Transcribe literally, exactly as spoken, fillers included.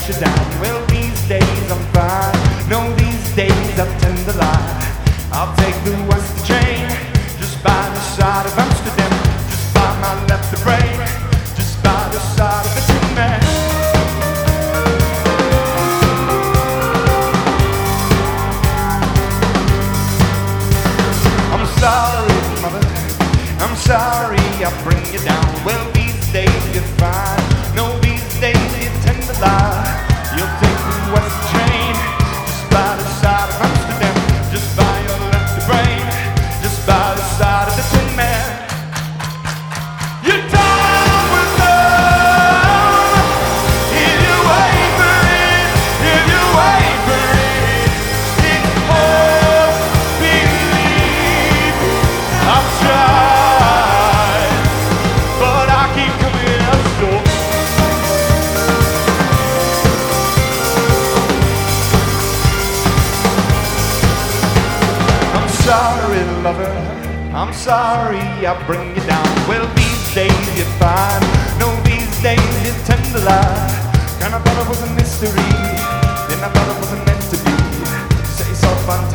let you down. Well, these days I'm fine. No, these days I tend to lie. I'll take the Western train just by the side of Amsterdam, just by my left brain, just by the side of the tin man. I'm sorry, mother, I'm sorry I bring you down. Well, these days you're fine. No, these days you tend to lie. You'll take the Western train just by the side of Amsterdam, just by your left brain, just by the side of the tin man. You're done with love if you wait for it, if you wait for it. It's hope, believe. I've tried, but I keep coming up short. I'm sorry, lover, I'm sorry I bring you down. Well, these days you're fine. No, these days you tend to lie. And I thought it was a mystery, then I thought it wasn't meant to be. Say so fun.